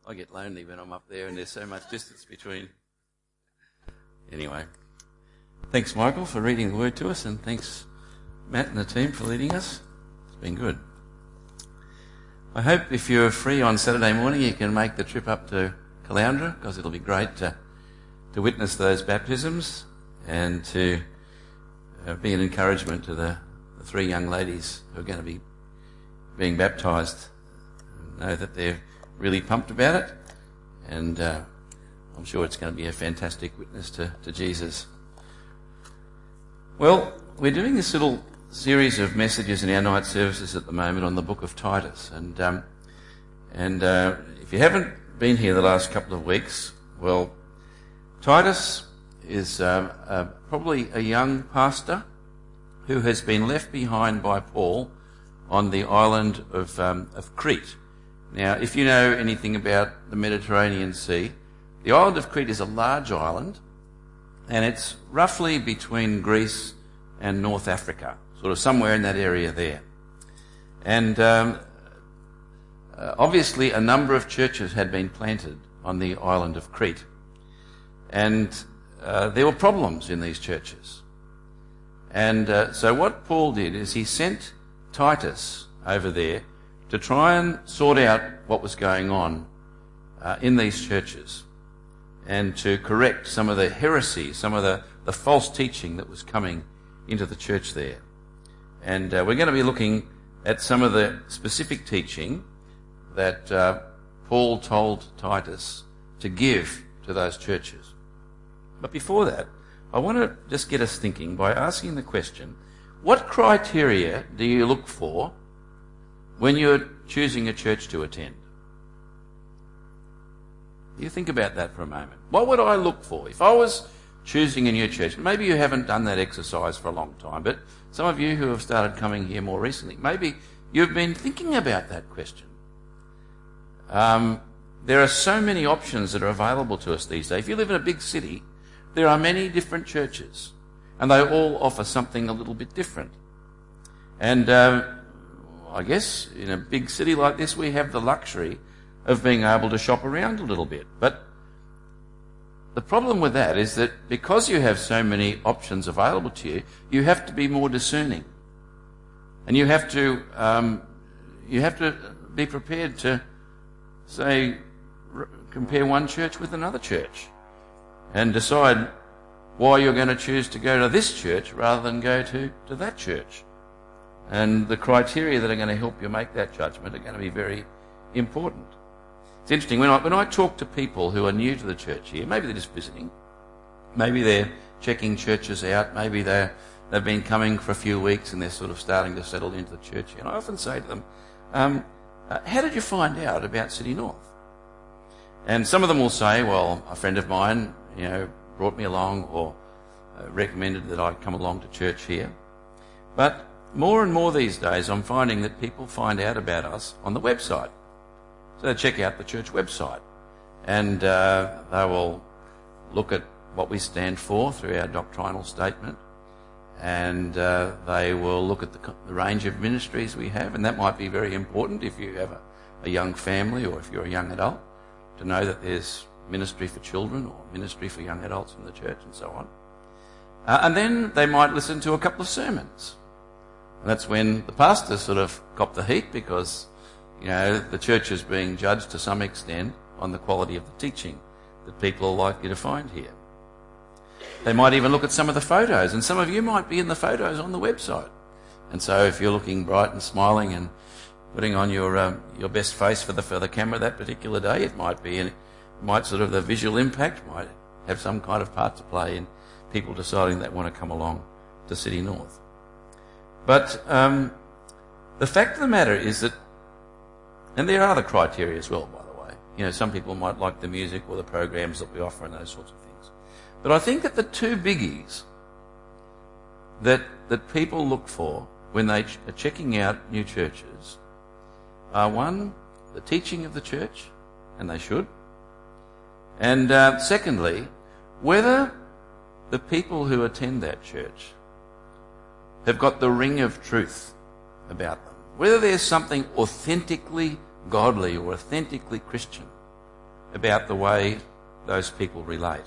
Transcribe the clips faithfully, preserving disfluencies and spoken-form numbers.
I get lonely when I'm up there and there's so much distance between. Anyway, thanks Michael for reading the word to us, and thanks Matt and the team for leading us. It's been good. I hope if you're free on Saturday morning you can make the trip up to Caloundra, because it'll be great to, to witness those baptisms and to uh, be an encouragement to the, the three young ladies who are going to be being baptised. Know that they're really pumped about it, and uh, I'm sure it's going to be a fantastic witness to, to Jesus. Well, we're doing this little series of messages in our night services at the moment on the book of Titus, and um, and uh, if you haven't been here the last couple of weeks, well, Titus is um, uh, probably a young pastor who has been left behind by Paul on the island of um, of Crete. Now, if you know anything about the Mediterranean Sea, the island of Crete is a large island, and it's roughly between Greece and North Africa, sort of somewhere in that area there. And um, uh, obviously a number of churches had been planted on the island of Crete, and uh, there were problems in these churches. And uh, so what Paul did is he sent Titus over there to try and sort out what was going on uh, in these churches, and to correct some of the heresy, some of the, the false teaching that was coming into the church there. And uh, we're going to be looking at some of the specific teaching that uh, Paul told Titus to give to those churches. But before that, I want to just get us thinking by asking the question, what criteria do you look for when you're choosing a church to attend? You think about that for a moment. What would I look for if I was choosing a new church? Maybe you haven't done that exercise for a long time, but some of you who have started coming here more recently, maybe you've been thinking about that question. Um, there are so many options that are available to us these days. If you live in a big city, there are many different churches, and they all offer something a little bit different. And uh, I guess in a big city like this, we have the luxury of being able to shop around a little bit. But the problem with that is that because you have so many options available to you, you have to be more discerning, and you have to um, you have to be prepared to say r- compare one church with another church, and decide why you're going to choose to go to this church rather than go to, to that church. And the criteria that are going to help you make that judgment are going to be very important. It's interesting, when I, when I talk to people who are new to the church here, maybe they're just visiting, maybe they're checking churches out, maybe they're, they've been coming for a few weeks and they're sort of starting to settle into the church here. And I often say to them, um, uh, how did you find out about City North? And some of them will say, well, a friend of mine, you know, brought me along or uh, recommended that I come along to church here. But more and more these days, I'm finding that people find out about us on the website. So they check out the church website, and uh, they will look at what we stand for through our doctrinal statement, and uh, they will look at the, the range of ministries we have, and that might be very important if you have a, a young family or if you're a young adult, to know that there's ministry for children or ministry for young adults in the church and so on. Uh, and then they might listen to a couple of sermons. And that's when the pastors sort of cop the heat, because you know, the church is being judged to some extent on the quality of the teaching that people are likely to find here. They might even look at some of the photos, and some of you might be in the photos on the website. And so if you're looking bright and smiling and putting on your um, your best face for the for the camera that particular day, it might be, and it might sort of, the visual impact might have some kind of part to play in people deciding they want to come along to City North. But um, the fact of the matter is that, and there are other criteria as well, by the way. You know, some people might like the music or the programs that we offer and those sorts of things. But I think that the two biggies that that people look for when they ch- are checking out new churches are, one, the teaching of the church, and they should. And uh, secondly, whether the people who attend that church have got the ring of truth about them. Whether there's something authentically godly or authentically Christian about the way those people relate.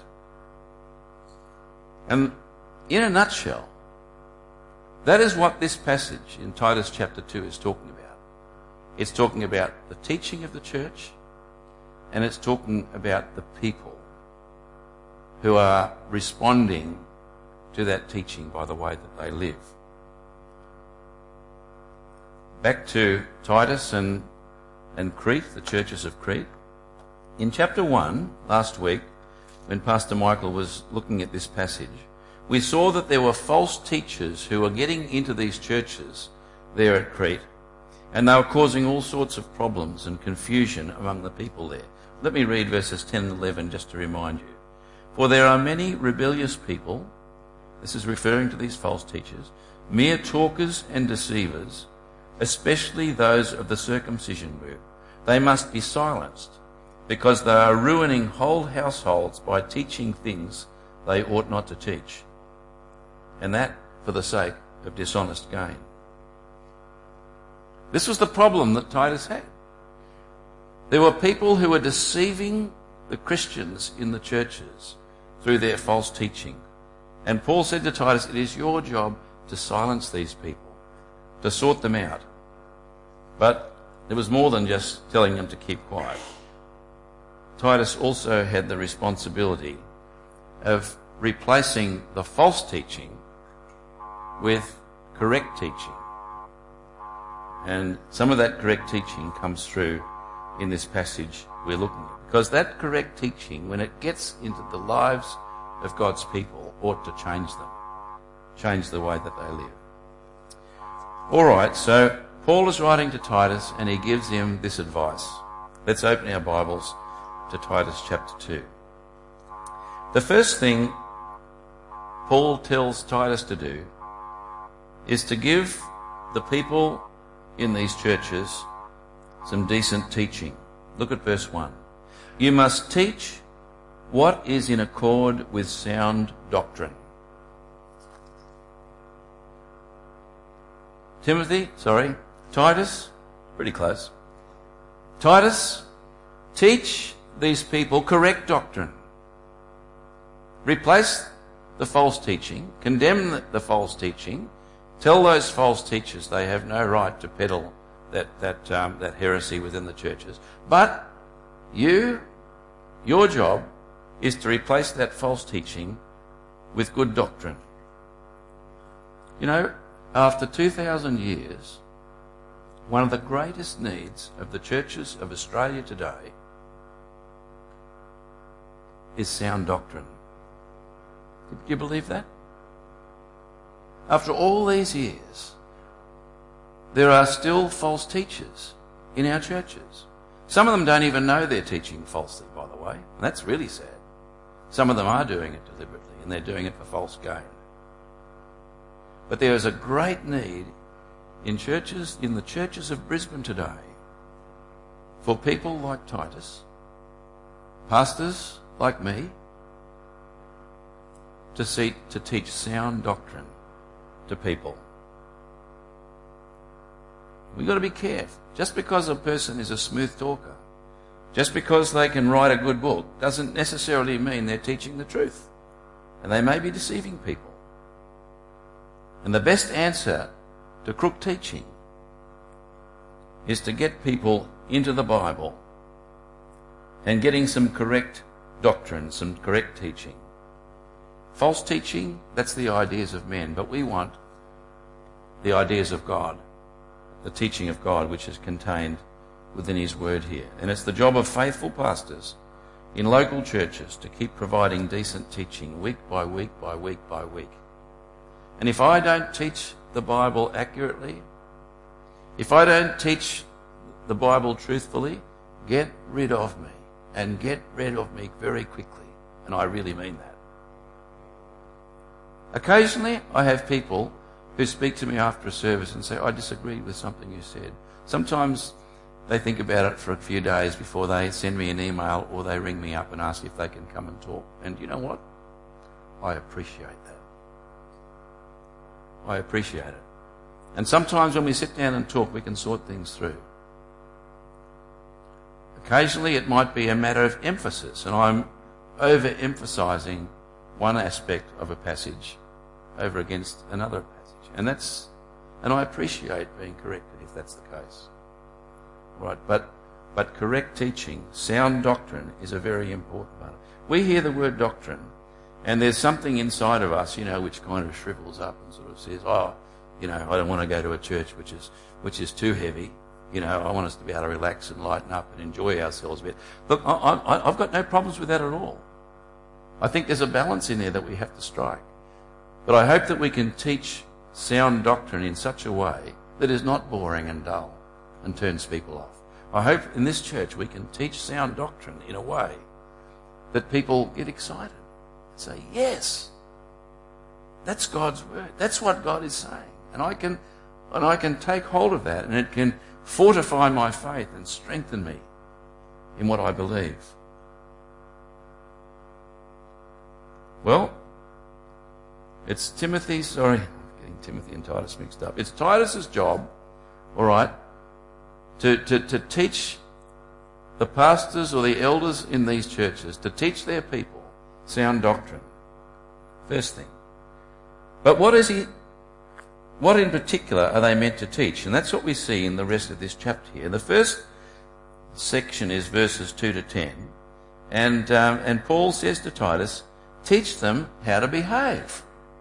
And in a nutshell, that is what this passage in Titus chapter two is talking about. It's talking about the teaching of the church, and it's talking about the people who are responding to that teaching by the way that they live. Back to Titus and, and Crete, the churches of Crete. In chapter one, last week, when Pastor Michael was looking at this passage, we saw that there were false teachers who were getting into these churches there at Crete, and they were causing all sorts of problems and confusion among the people there. Let me read verses ten and eleven just to remind you. For there are many rebellious people, this is referring to these false teachers, mere talkers and deceivers, especially those of the circumcision group. They must be silenced, because they are ruining whole households by teaching things they ought not to teach, and that for the sake of dishonest gain. This was the problem that Titus had. There were people who were deceiving the Christians in the churches through their false teaching. And Paul said to Titus, it is your job to silence these people, to sort them out. But it was more than just telling them to keep quiet. Titus also had the responsibility of replacing the false teaching with correct teaching. And some of that correct teaching comes through in this passage we're looking at. Because that correct teaching, when it gets into the lives of God's people, ought to change them, change the way that they live. All right, so Paul is writing to Titus and he gives him this advice. Let's open our Bibles to Titus chapter two. The first thing Paul tells Titus to do is to give the people in these churches some decent teaching. Look at verse one. You must teach what is in accord with sound doctrine. Timothy, sorry, Titus, pretty close. Titus, teach these people correct doctrine. Replace the false teaching, condemn the false teaching, tell those false teachers they have no right to peddle that that um, that heresy within the churches. But you, your job is to replace that false teaching with good doctrine. You know, after two thousand years, one of the greatest needs of the churches of Australia today is sound doctrine. Do you believe that? After all these years, there are still false teachers in our churches. Some of them don't even know they're teaching falsely, by the way. And that's really sad. Some of them are doing it deliberately, and they're doing it for false gain. But there is a great need in churches, in the churches of Brisbane today, for people like Titus, pastors like me, to seek to teach sound doctrine to people. We've got to be careful. Just because a person is a smooth talker, just because they can write a good book, doesn't necessarily mean they're teaching the truth. And they may be deceiving people. And the best answer to crook teaching is to get people into the Bible and getting some correct doctrine, some correct teaching. False teaching, that's the ideas of men, but we want the ideas of God, the teaching of God, which is contained within His Word here. And it's the job of faithful pastors in local churches to keep providing decent teaching week by week by week by week. And if I don't teach the Bible accurately, if I don't teach the Bible truthfully, get rid of me, and get rid of me very quickly. And I really mean that. Occasionally, I have people who speak to me after a service and say, I disagreed with something you said. Sometimes they think about it for a few days before they send me an email or they ring me up and ask if they can come and talk. And you know what? I appreciate that. I appreciate it. And sometimes when we sit down and talk, we can sort things through. Occasionally it might be a matter of emphasis, and I'm overemphasising one aspect of a passage over against another passage. And that's, and I appreciate being corrected if that's the case. Right, but but correct teaching, sound doctrine is a very important one. We hear the word doctrine, and there's something inside of us, you know, which kind of shrivels up and sort of says, oh, you know, I don't want to go to a church which is which is too heavy. You know, I want us to be able to relax and lighten up and enjoy ourselves a bit. Look, I, I, I've got no problems with that at all. I think there's a balance in there that we have to strike. But I hope that we can teach sound doctrine in such a way that is not boring and dull and turns people off. I hope in this church we can teach sound doctrine in a way that people get excited and say, yes, that's God's word. That's what God is saying. And I can, and I can take hold of that, and it can fortify my faith and strengthen me in what I believe. Well, it's Timothy, sorry, I'm getting Timothy and Titus mixed up. It's Titus's job, all right, to, to, to teach the pastors or the elders in these churches, to teach their people sound doctrine. First thing. But what is he, what in particular are they meant to teach? And that's what we see in the rest of this chapter here. The first section is verses two to ten. And, um, and Paul says to Titus, teach them how to behave.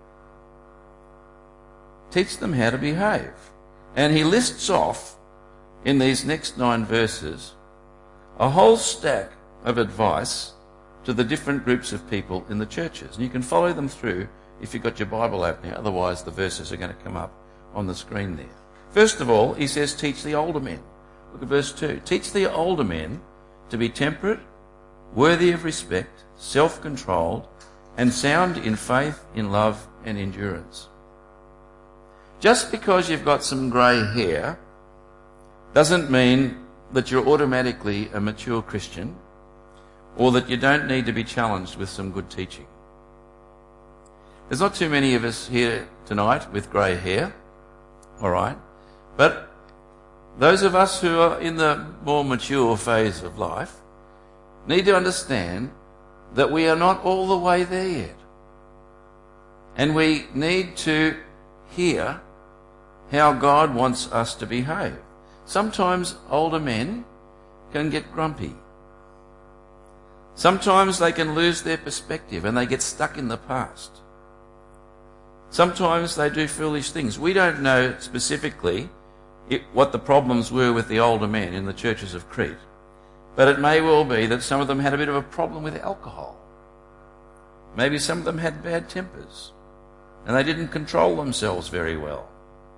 Teach them how to behave. And he lists off in these next nine verses a whole stack of advice to the different groups of people in the churches. And you can follow them through if you've got your Bible open, otherwise the verses are going to come up on the screen there. First of all, he says, teach the older men. Look at verse two. Teach the older men to be temperate, worthy of respect, self-controlled, and sound in faith, in love, and endurance. Just because you've got some grey hair doesn't mean that you're automatically a mature Christian, or that you don't need to be challenged with some good teaching. There's not too many of us here tonight with grey hair, all right? But those of us who are in the more mature phase of life need to understand that we are not all the way there yet. And we need to hear how God wants us to behave. Sometimes older men can get grumpy. Sometimes they can lose their perspective and they get stuck in the past. Sometimes they do foolish things. We don't know specifically it, what the problems were with the older men in the churches of Crete, but it may well be that some of them had a bit of a problem with alcohol. Maybe some of them had bad tempers and they didn't control themselves very well.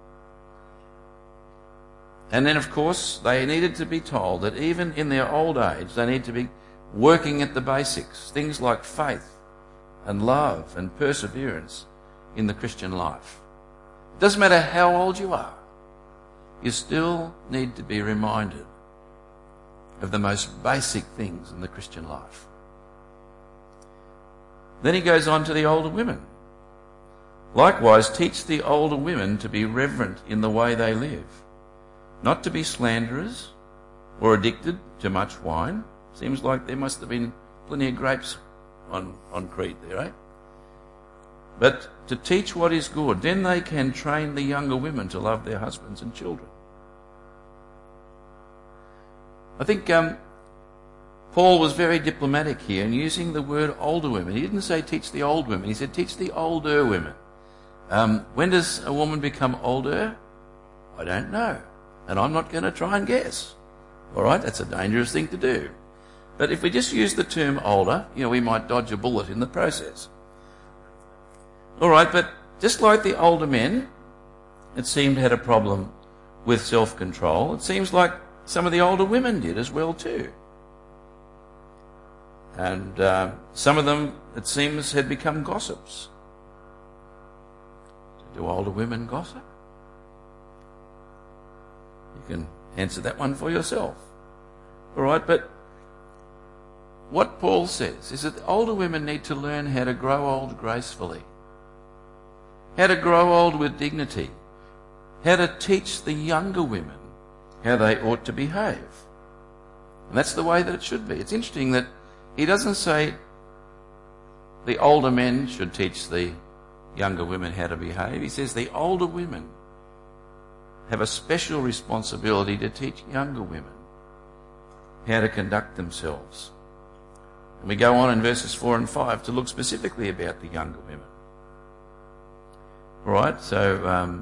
And then, of course, they needed to be told that even in their old age, they need to be working at the basics, things like faith and love and perseverance in the Christian life. It doesn't matter how old you are, you still need to be reminded of the most basic things in the Christian life. Then he goes on to the older women. Likewise, teach the older women to be reverent in the way they live, not to be slanderers or addicted to much wine. Seems like there must have been plenty of grapes on, on Crete there, eh? But to teach what is good, then they can train the younger women to love their husbands and children. I think um, Paul was very diplomatic here in using the word older women. He didn't say teach the old women, he said teach the older women. Um, when does a woman become older? I don't know. And I'm not going to try and guess. All right, that's a dangerous thing to do. But if we just use the term older, you know, we might dodge a bullet in the process. All right, but just like the older men, it seemed had a problem with self-control. It seems like some of the older women did as well too. And uh, some of them, it seems, had become gossips. Do older women gossip? You can answer that one for yourself. All right, but what Paul says is that older women need to learn how to grow old gracefully, how to grow old with dignity, how to teach the younger women how they ought to behave. And that's the way that it should be. It's interesting that he doesn't say the older men should teach the younger women how to behave. He says the older women have a special responsibility to teach younger women how to conduct themselves. And we go on in verses four and five to look specifically about the younger women. All right, so, um,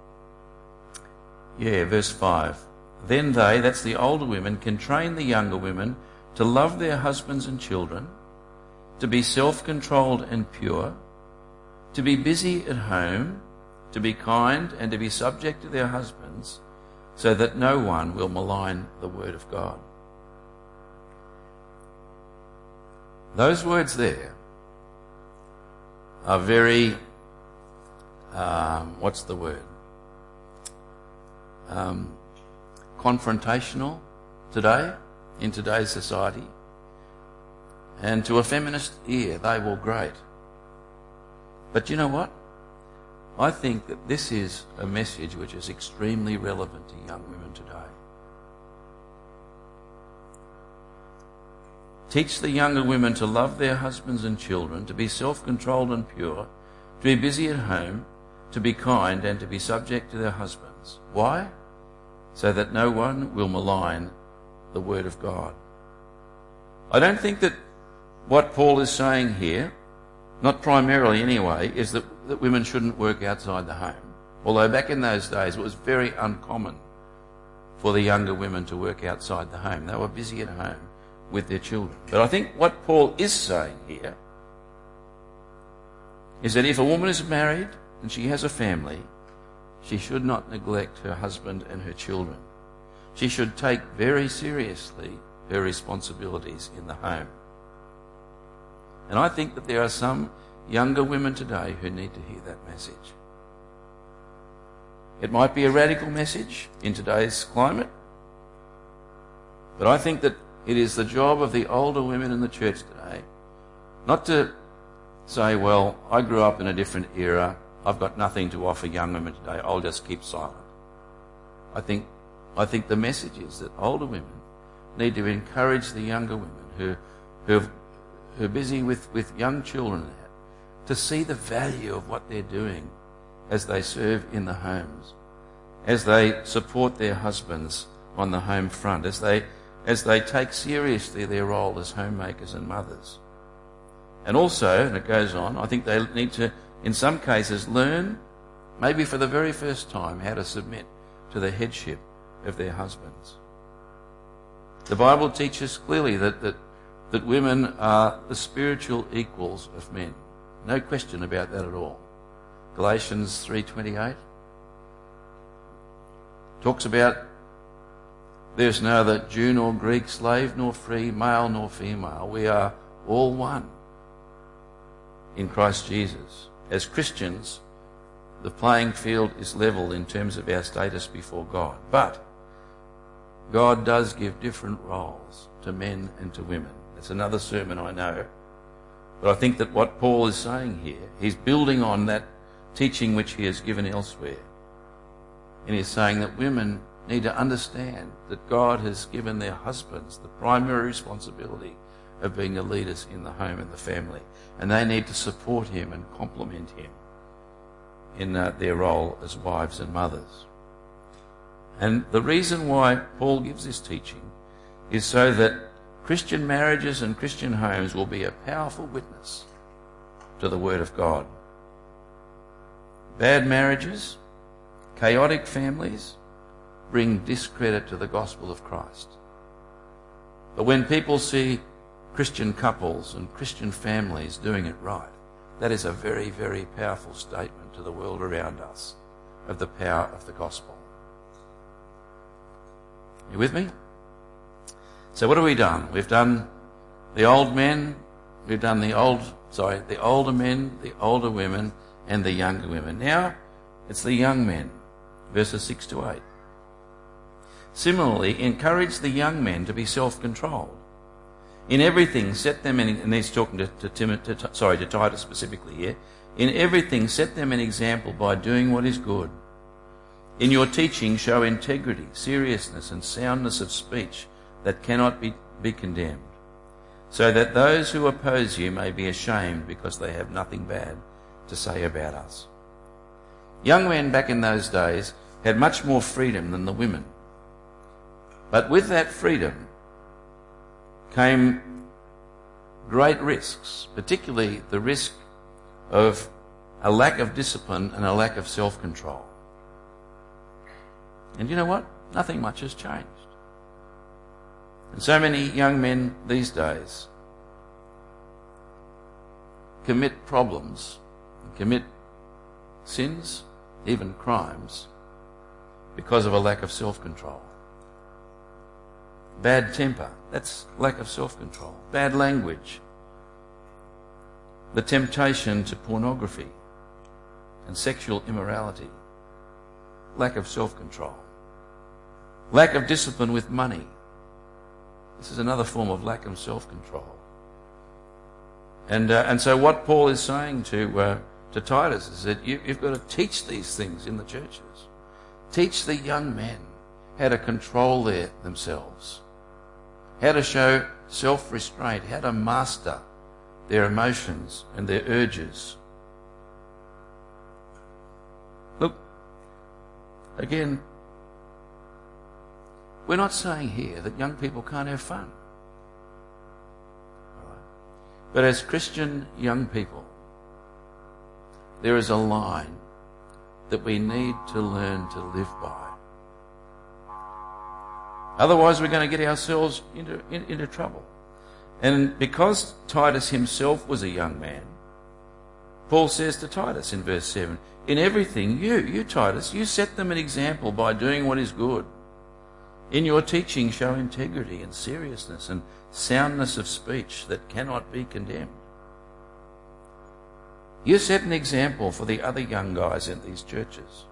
yeah, verse five. Then they, that's the older women, can train the younger women to love their husbands and children, to be self-controlled and pure, to be busy at home, to be kind and to be subject to their husbands, so that no one will malign the word of God. Those words there are very, um, what's the word? Um, confrontational today, in today's society. And to a feminist ear, they will grate. But you know what? I think that this is a message which is extremely relevant to young women today. Teach the younger women to love their husbands and children, to be self-controlled and pure, to be busy at home, to be kind and to be subject to their husbands. Why? So that no one will malign the word of God. I don't think that what Paul is saying here, not primarily anyway, is that, that women shouldn't work outside the home. Although back in those days it was very uncommon for the younger women to work outside the home. They were busy at home with their children. But I think what Paul is saying here is that if a woman is married and she has a family, she should not neglect her husband and her children. She should take very seriously her responsibilities in the home. And I think that there are some younger women today who need to hear that message. It might be a radical message in today's climate, but I think that it is the job of the older women in the church today not to say, well, I grew up in a different era, I've got nothing to offer young women today, I'll just keep silent. I think I think the message is that older women need to encourage the younger women who, who, have, who are busy with, with young children to see the value of what they're doing as they serve in the homes, as they support their husbands on the home front, as they as they take seriously their role as homemakers and mothers. And also, and it goes on, I think they need to, in some cases, learn, maybe for the very first time, how to submit to the headship of their husbands. The Bible teaches clearly that, that, that women are the spiritual equals of men. No question about that at all. Galatians three twenty-eight talks about there's neither Jew nor Greek, slave nor free, male nor female. We are all one in Christ Jesus. As Christians, the playing field is level in terms of our status before God. But God does give different roles to men and to women. It's another sermon, I know. But I think that what Paul is saying here, he's building on that teaching which he has given elsewhere. And he's saying that women need to understand that God has given their husbands the primary responsibility of being the leaders in the home and the family. And they need to support him and complement him in uh, their role as wives and mothers. And the reason why Paul gives this teaching is so that Christian marriages and Christian homes will be a powerful witness to the Word of God. Bad marriages, chaotic families, bring discredit to the gospel of Christ. But when people see Christian couples and Christian families doing it right, that is a very, very powerful statement to the world around us of the power of the gospel. You with me? So what have we done? We've done the old men, we've done the old, sorry, the older men, the older women, and the younger women. Now, it's the young men, verses six to eight. Similarly, encourage the young men to be self-controlled. In everything, set them in, and he's talking to, to, Tim, to, sorry, to Titus specifically here. In everything, set them an example by doing what is good. In your teaching, show integrity, seriousness, and soundness of speech, that cannot be, be condemned, so that those who oppose you may be ashamed because they have nothing bad to say about us. Young men back in those days had much more freedom than the women. But with that freedom came great risks, particularly the risk of a lack of discipline and a lack of self-control. And you know what? Nothing much has changed. And so many young men these days commit problems, commit sins, even crimes, because of a lack of self-control. Bad temper, that's lack of self-control. Bad language. The temptation to pornography and sexual immorality. Lack of self-control. Lack of discipline with money. This is another form of lack of self-control. And uh, and so what Paul is saying to uh, to Titus is that you, you've got to teach these things in the churches. Teach the young men how to control their themselves, how to show self-restraint, how to master their emotions and their urges. Look, again, we're not saying here that young people can't have fun. But as Christian young people, there is a line that we need to learn to live by. Otherwise, we're going to get ourselves into, in, into trouble. And because Titus himself was a young man, Paul says to Titus in verse seven, in everything, you, you Titus, you set them an example by doing what is good. In your teaching, show integrity and seriousness and soundness of speech that cannot be condemned. You set an example for the other young guys in these churches.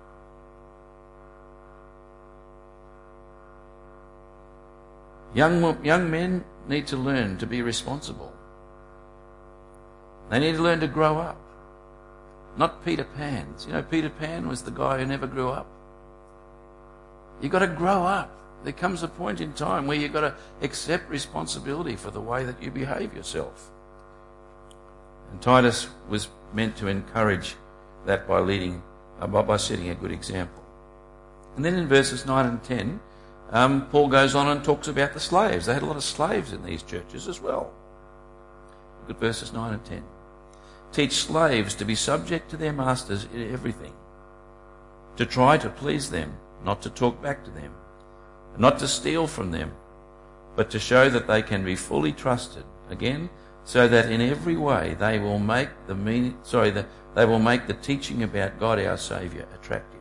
Young, young men need to learn to be responsible. They need to learn to grow up. Not Peter Pans. You know, Peter Pan was the guy who never grew up. You've got to grow up. There comes a point in time where you've got to accept responsibility for the way that you behave yourself. And Titus was meant to encourage that by leading, uh, by, by setting a good example. And then in verses nine and ten, um, Paul goes on and talks about the slaves. They had a lot of slaves in these churches as well. Look at verses nine and ten. Teach slaves to be subject to their masters in everything, to try to please them, not to talk back to them, not to steal from them, but to show that they can be fully trusted. Again, so that in every way they will make the meaning, sorry, the, they will make the teaching about God our Saviour attractive.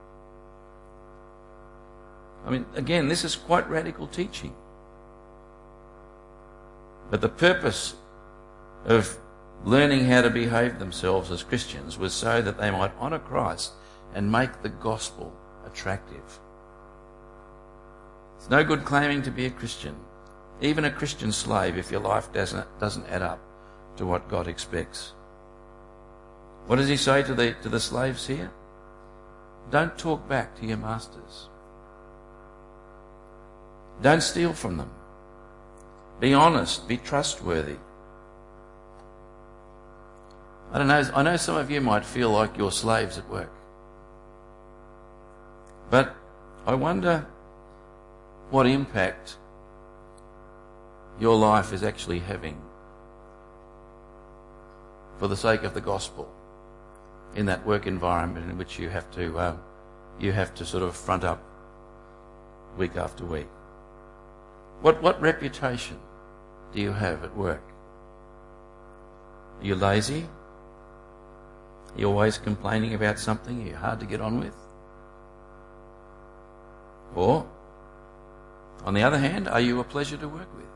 I mean, again, this is quite radical teaching. But the purpose of learning how to behave themselves as Christians was so that they might honour Christ and make the gospel attractive. It's no good claiming to be a Christian, even a Christian slave, if your life doesn't doesn't add up to what God expects. What does he say to the to the slaves here? Don't talk back to your masters. Don't steal from them. Be honest, be trustworthy. I don't know, I know some of you might feel like you're slaves at work. But I wonder what impact your life is actually having for the sake of the gospel in that work environment in which you have to um, you have to sort of front up week after week. What what reputation do you have at work? Are you lazy? Are you always complaining about something? Are you hard to get on with? Or, on the other hand, are you a pleasure to work with?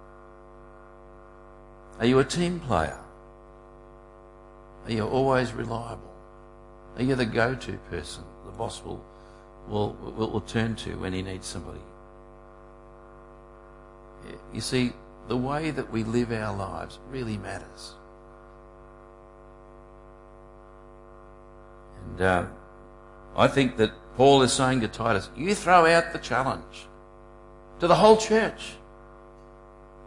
Are you a team player? Are you always reliable? Are you the go-to person the boss will, will, will, will turn to when he needs somebody? You see, the way that we live our lives really matters. And uh, I think that Paul is saying to Titus, you throw out the challenge to the whole church.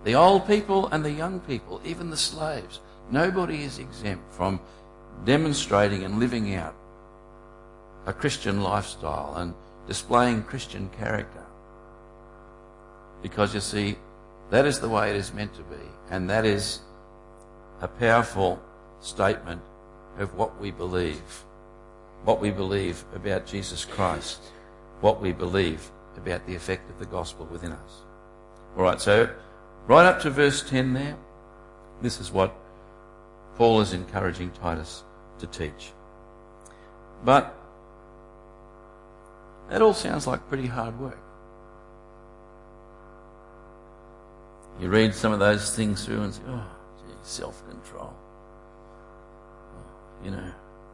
The old people and the young people, even the slaves. Nobody is exempt from demonstrating and living out a Christian lifestyle and displaying Christian character. Because you see, that is the way it is meant to be, and that is a powerful statement of what we believe. What we believe about Jesus Christ. What we believe about the effect of the gospel within us. Alright, so right up to verse ten there, this is what Paul is encouraging Titus to teach. But that all sounds like pretty hard work. You read some of those things through and say, oh, gee, self-control. You know,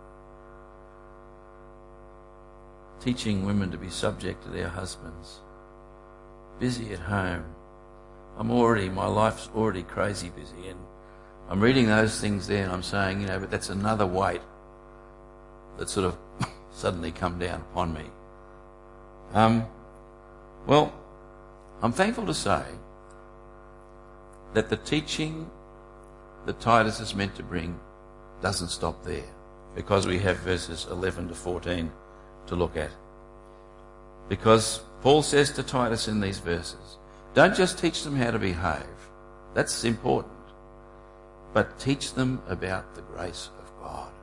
teaching women to be subject to their husbands. Busy at home. I'm already, my life's already crazy busy, and I'm reading those things there and I'm saying, you know, but that's another weight that sort of suddenly come down upon me. Um, well, I'm thankful to say that the teaching that Titus is meant to bring doesn't stop there, because we have verses eleven to fourteen to look at. Because Paul says to Titus in these verses, don't just teach them how to behave. That's important. But teach them about the grace of God.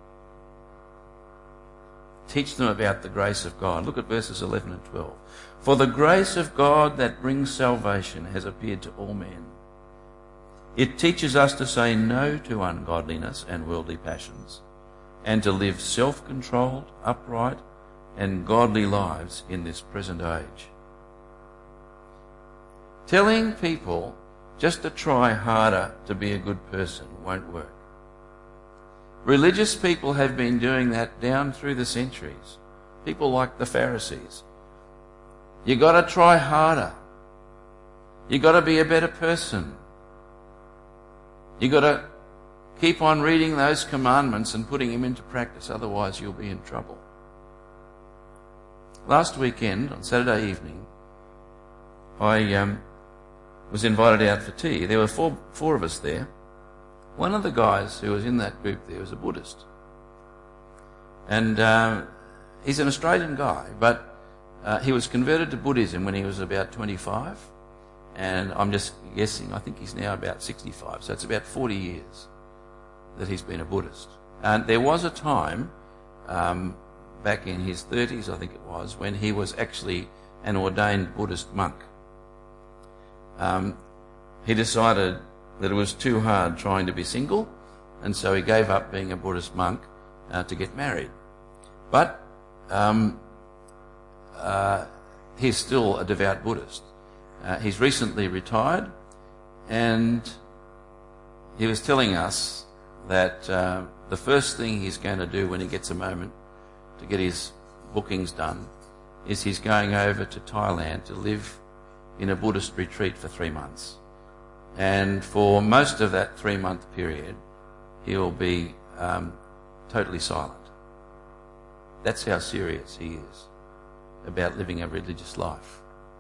Teach them about the grace of God. Look at verses eleven and twelve. For the grace of God that brings salvation has appeared to all men. It teaches us to say no to ungodliness and worldly passions, and to live self-controlled, upright, and godly lives in this present age. Telling people just to try harder to be a good person won't work. Religious people have been doing that down through the centuries. People like the Pharisees. You got to try harder. You got to be a better person. You got to keep on reading those commandments and putting them into practice, otherwise you'll be in trouble. Last weekend, on Saturday evening, I um, was invited out for tea. There were four, four of us there. One of the guys who was in that group there was a Buddhist. And uh, he's an Australian guy, but uh, he was converted to Buddhism when he was about twenty-five. And I'm just guessing, I think he's now about sixty-five, so it's about forty years that he's been a Buddhist. And there was a time, um, back in his thirties, I think it was, when he was actually an ordained Buddhist monk. Um, he decided that it was too hard trying to be single, and so he gave up being a Buddhist monk uh, to get married. But um, uh, he's still a devout Buddhist. Uh, he's recently retired, and he was telling us that uh, the first thing he's going to do when he gets a moment to get his bookings done is he's going over to Thailand to live in a Buddhist retreat for three months. And for most of that three-month period, he'll be um, totally silent. That's how serious he is about living a religious life.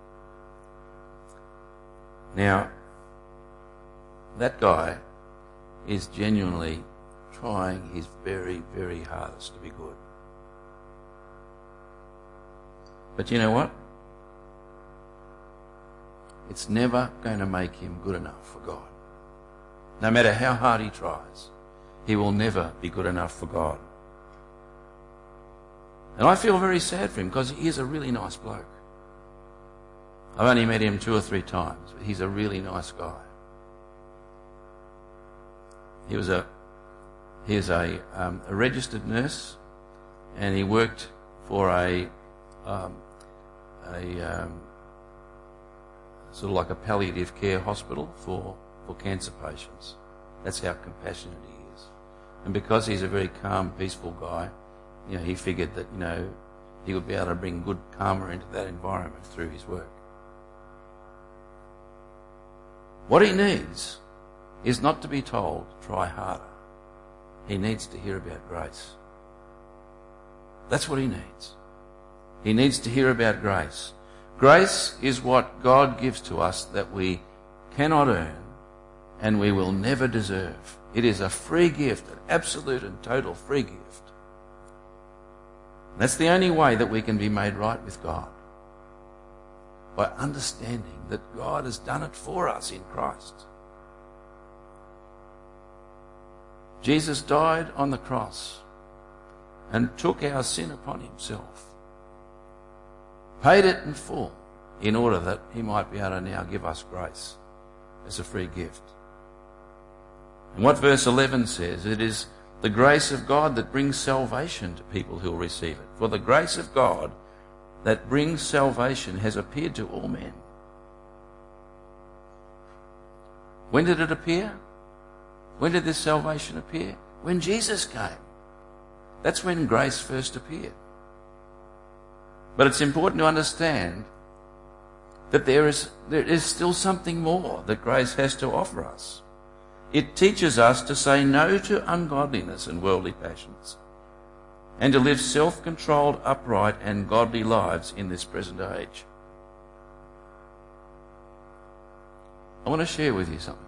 Now, that guy is genuinely trying his very, very hardest to be good. But you know what? It's never going to make him good enough for God. No matter how hard he tries, he will never be good enough for God. And I feel very sad for him, because he is a really nice bloke. I've only met him two or three times, but he's a really nice guy. He was a he is a um, a registered nurse, and he worked for a um, a um, sort of like a palliative care hospital for for cancer patients. That's how compassionate he is. And because he's a very calm, peaceful guy, you know, he figured that, you know, he would be able to bring good karma into that environment through his work. What he needs is not to be told, try harder. He needs to hear about grace. That's what he needs. He needs to hear about grace. Grace is what God gives to us that we cannot earn, and we will never deserve. It is a free gift, an absolute and total free gift. That's the only way that we can be made right with God, by understanding that God has done it for us in Christ. Jesus died on the cross and took our sin upon himself, paid it in full, in order that he might be able to now give us grace as a free gift. And what verse eleven says, it is the grace of God that brings salvation to people who will receive it. For the grace of God that brings salvation has appeared to all men. When did it appear? When did this salvation appear? When Jesus came. That's when grace first appeared. But it's important to understand that there is, there is still something more that grace has to offer us. It teaches us to say no to ungodliness and worldly passions, and to live self-controlled, upright and godly lives in this present age. I want to share with you something.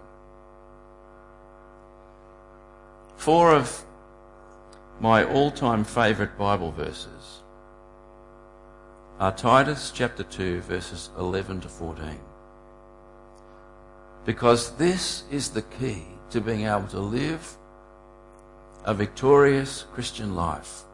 Four of my all-time favourite Bible verses are Titus chapter two, verses eleven to fourteen. Because this is the key to being able to live a victorious Christian life.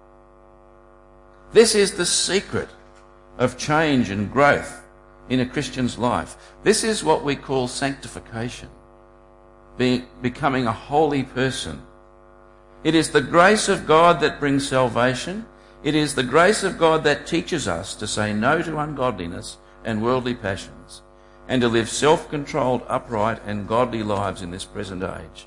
This is the secret of change and growth in a Christian's life. This is what we call sanctification, being, becoming a holy person. It is the grace of God that brings salvation. It is the grace of God that teaches us to say no to ungodliness and worldly passions, and to live self-controlled, upright and godly lives in this present age.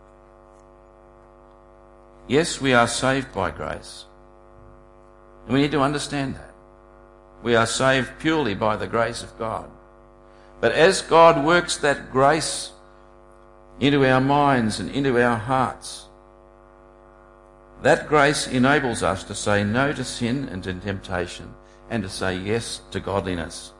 Yes, we are saved by grace, and we need to understand that. We are saved purely by the grace of God. But as God works that grace into our minds and into our hearts, that grace enables us to say no to sin and to temptation, and to say yes to godliness.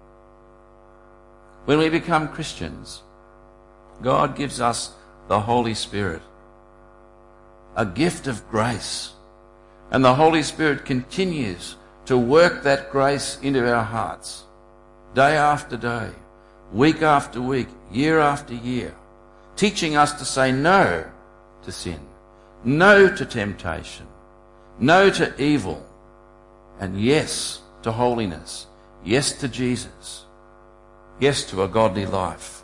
When we become Christians, God gives us the Holy Spirit, a gift of grace. And the Holy Spirit continues to work that grace into our hearts, day after day, week after week, year after year, teaching us to say no to sin, no to temptation, no to evil, and yes to holiness, yes to Jesus. Yes to a godly life.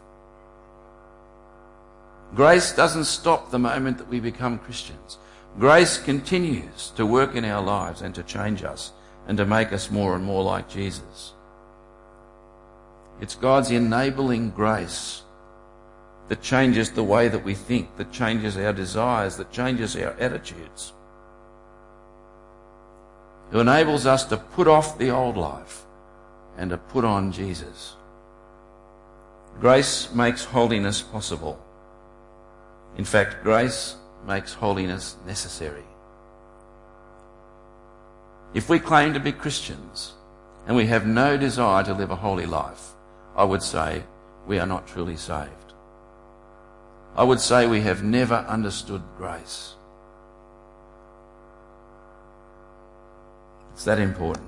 Grace doesn't stop the moment that we become Christians. Grace continues to work in our lives and to change us and to make us more and more like Jesus. It's God's enabling grace that changes the way that we think, that changes our desires, that changes our attitudes. It enables us to put off the old life and to put on Jesus. Grace makes holiness possible. In fact, grace makes holiness necessary. If we claim to be Christians and we have no desire to live a holy life, I would say we are not truly saved. I would say we have never understood grace. It's that important.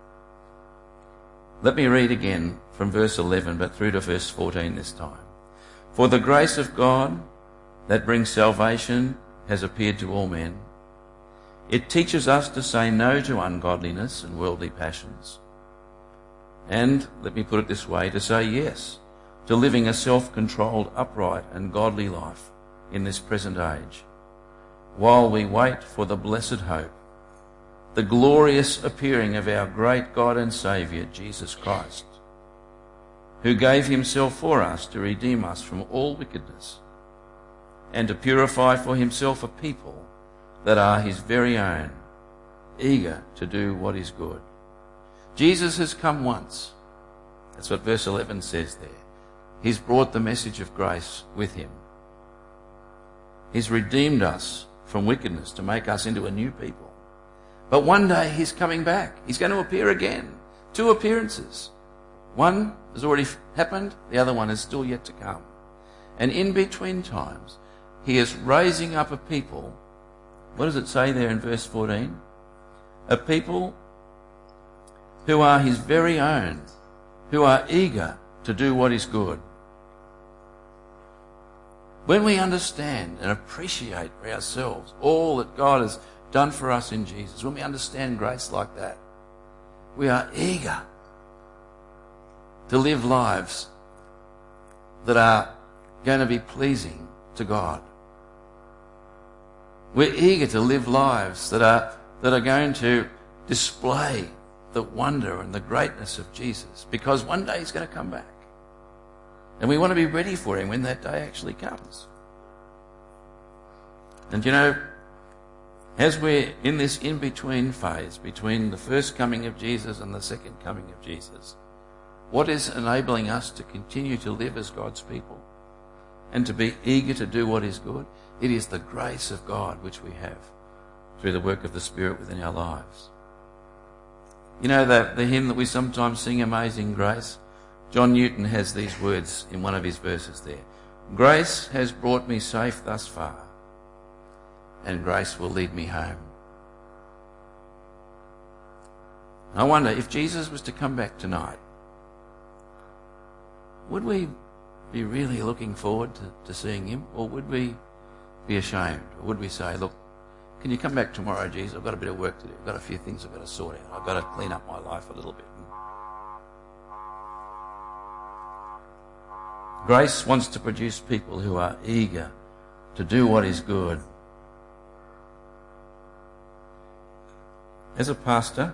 Let me read again from verse eleven, but through to verse fourteen this time. For the grace of God that brings salvation has appeared to all men. It teaches us to say no to ungodliness and worldly passions, and, let me put it this way, to say yes to living a self-controlled, upright and godly life in this present age, while we wait for the blessed hope, the glorious appearing of our great God and Saviour, Jesus Christ, who gave himself for us to redeem us from all wickedness, and to purify for himself a people that are his very own, eager to do what is good. Jesus has come once. That's what verse eleven says there. He's brought the message of grace with him. He's redeemed us from wickedness to make us into a new people. But one day he's coming back. He's going to appear again. Two appearances. One has already happened, the other one is still yet to come. And in between times, he is raising up a people. What does it say there in verse fourteen? A people who are his very own, who are eager to do what is good. When we understand and appreciate for ourselves all that God has done for us in Jesus, when we understand grace like that, we are eager to live lives that are going to be pleasing to God. We're eager to live lives that are that are going to display the wonder and the greatness of Jesus, because one day he's going to come back. And we want to be ready for him when that day actually comes. And you know, as we're in this in-between phase between the first coming of Jesus and the second coming of Jesus, what is enabling us to continue to live as God's people and to be eager to do what is good? It is the grace of God which we have through the work of the Spirit within our lives. You know that the hymn that we sometimes sing, Amazing Grace? John Newton has these words in one of his verses there. Grace has brought me safe thus far, and grace will lead me home. I wonder, if Jesus was to come back tonight, would we be really looking forward to, to seeing him, or would we be ashamed? Or would we say, look, can you come back tomorrow, Jesus? I've got a bit of work to do. I've got a few things I've got to sort out. I've got to clean up my life a little bit. Grace wants to produce people who are eager to do what is good. As a pastor,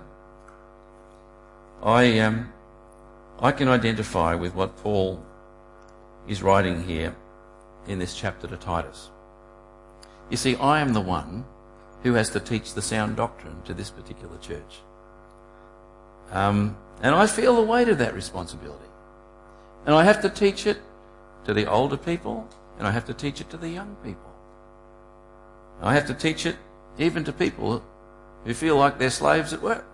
I um, I can identify with what Paul is writing here in this chapter to Titus. You see, I am the one who has to teach the sound doctrine to this particular church. Um, and I feel the weight of that responsibility. And I have to teach it to the older people, and I have to teach it to the young people. I have to teach it even to people who feel like they're slaves at work.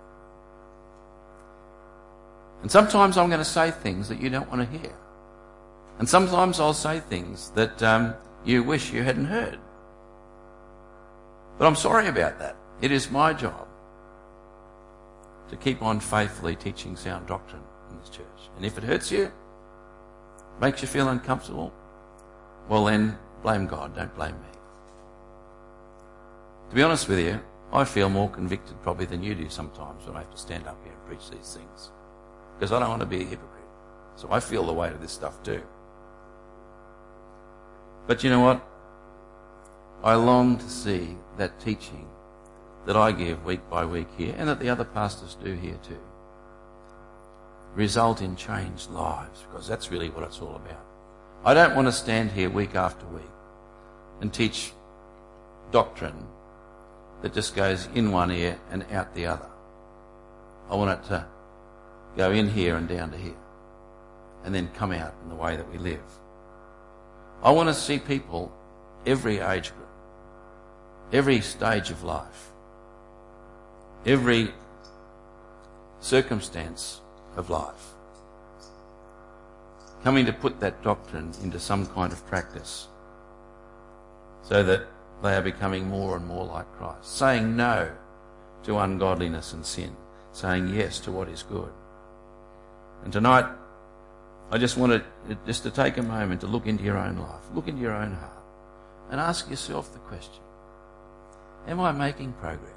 And sometimes I'm going to say things that you don't want to hear. And sometimes I'll say things that um, you wish you hadn't heard. But I'm sorry about that. It is my job to keep on faithfully teaching sound doctrine in this church. And if it hurts you, makes you feel uncomfortable, well then, blame God, don't blame me. To be honest with you, I feel more convicted probably than you do sometimes when I have to stand up here and preach these things. Because I don't want to be a hypocrite. So I feel the weight of this stuff too. But you know what? I long to see that teaching that I give week by week here, and that the other pastors do here too, result in changed lives, because that's really what it's all about. I don't want to stand here week after week and teach doctrine that just goes in one ear and out the other. I want it to go in here and down to here, and then come out in the way that we live. I want to see people, every age group, every stage of life, every circumstance of life, coming to put that doctrine into some kind of practice, so that they are becoming more and more like Christ, saying no to ungodliness and sin, saying yes to what is good. And tonight, I just wanted just to take a moment to look into your own life, look into your own heart, and ask yourself the question, am I making progress?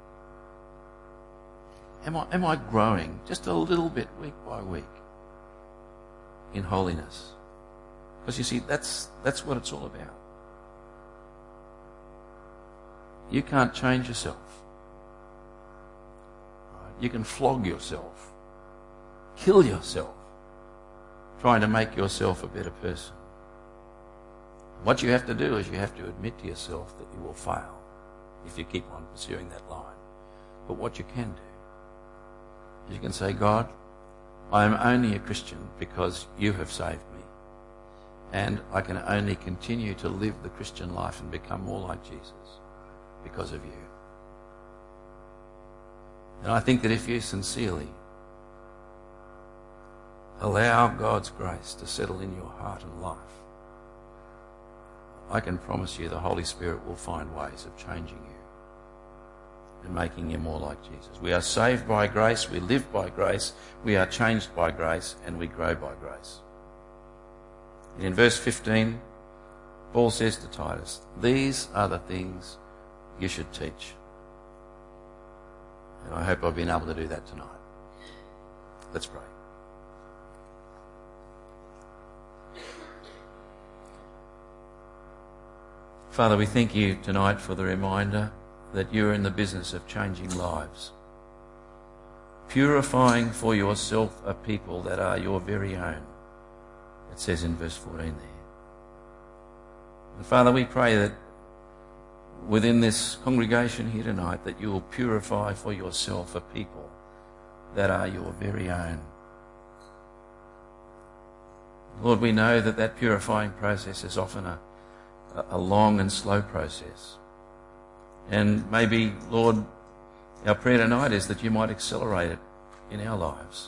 Am I, am I growing just a little bit week by week in holiness? Because you see, that's, that's what it's all about. You can't change yourself. You can flog yourself, kill yourself, trying to make yourself a better person. What you have to do is you have to admit to yourself that you will fail if you keep on pursuing that line. But what you can do is you can say, God, I am only a Christian because you have saved me. And I can only continue to live the Christian life and become more like Jesus because of you. And I think that if you sincerely allow God's grace to settle in your heart and life, I can promise you the Holy Spirit will find ways of changing you and making you more like Jesus. We are saved by grace, we live by grace, we are changed by grace, and we grow by grace. And in verse fifteen, Paul says to Titus, these are the things you should teach. And I hope I've been able to do that tonight. Let's pray. Father, we thank you tonight for the reminder that you're in the business of changing lives, purifying for yourself a people that are your very own. It says in verse fourteen there. And Father, we pray that within this congregation here tonight, that you will purify for yourself a people that are your very own. Lord, we know that that purifying process is often a a long and slow process. And maybe, Lord, our prayer tonight is that you might accelerate it in our lives.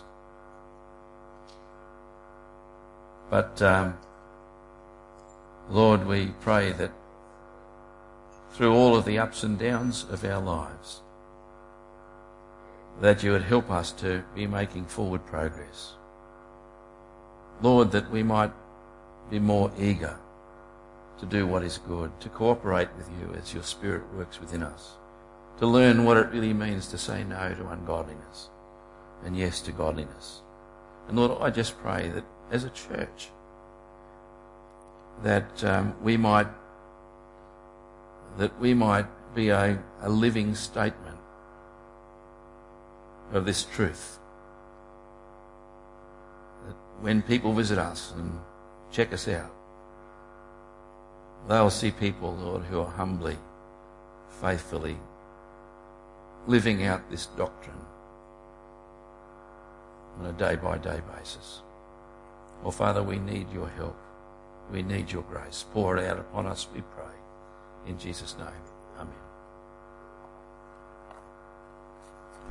But, um, Lord, we pray that through all of the ups and downs of our lives, that you would help us to be making forward progress. Lord, that we might be more eager to do what is good, to cooperate with you as your Spirit works within us, to learn what it really means to say no to ungodliness and yes to godliness. And Lord, I just pray that as a church, that um, we might that we might be a, a living statement of this truth. That when people visit us and check us out, they'll see people, Lord, who are humbly, faithfully living out this doctrine on a day-by-day basis. Oh, Father, we need your help. We need your grace. Pour it out upon us, we pray. In Jesus' name, amen.